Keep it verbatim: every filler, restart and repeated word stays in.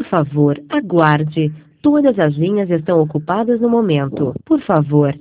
Por favor, aguarde. Todas as linhas estão ocupadas no momento. Por favor,